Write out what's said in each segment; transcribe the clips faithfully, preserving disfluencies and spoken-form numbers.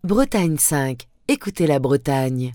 Bretagne cinq, écoutez la Bretagne.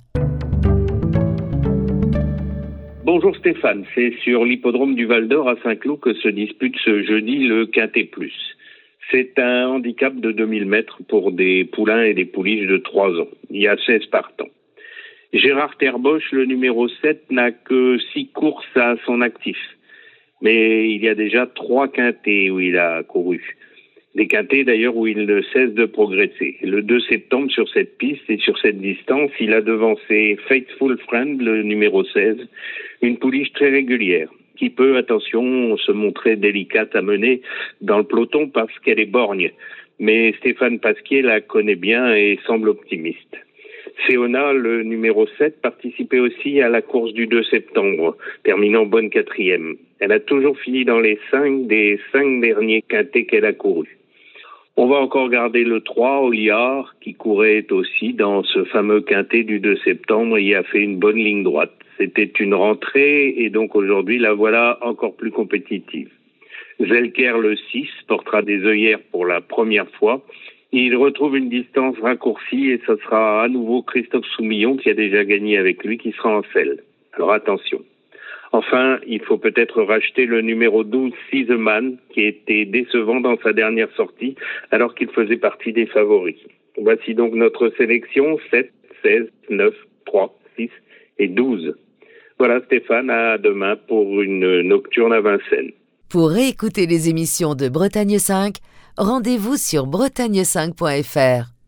Bonjour Stéphane, c'est sur l'hippodrome du Val-d'Or à Saint-Cloud que se dispute ce jeudi le Quintet Plus. C'est un handicap de deux mille mètres pour des poulains et des pouliches de trois ans. Il y a seize partants. Gérard Terboche, le numéro sept, n'a que six courses à son actif. Mais il y a déjà trois quintets où il a couru. Des quintets d'ailleurs où il ne cesse de progresser. Le deux septembre, sur cette piste et sur cette distance, il a devancé Faithful Friend, le numéro seize, une pouliche très régulière, qui peut, attention, se montrer délicate à mener dans le peloton parce qu'elle est borgne. Mais Stéphane Pasquier la connaît bien et semble optimiste. Féona, le numéro sept, participait aussi à la course du deux septembre, terminant bonne quatrième. Elle a toujours fini dans les cinq des cinq derniers quintets qu'elle a courus. On va encore garder le trois, Oliard, qui courait aussi dans ce fameux quintet du deux septembre et y a fait une bonne ligne droite. C'était une rentrée et donc aujourd'hui la voilà encore plus compétitive. Zelker, le six, portera des œillères pour la première fois. Il retrouve une distance raccourcie et ce sera à nouveau Christophe Soumillon qui a déjà gagné avec lui qui sera en selle. Alors attention. Enfin, il faut peut-être racheter le numéro douze, Season, qui était décevant dans sa dernière sortie, alors qu'il faisait partie des favoris. Voici donc notre sélection, sept, seize, neuf, trois, six et douze. Voilà Stéphane, à demain pour une nocturne à Vincennes. Pour réécouter les émissions de Bretagne cinq, rendez-vous sur bretagne cinq point f r.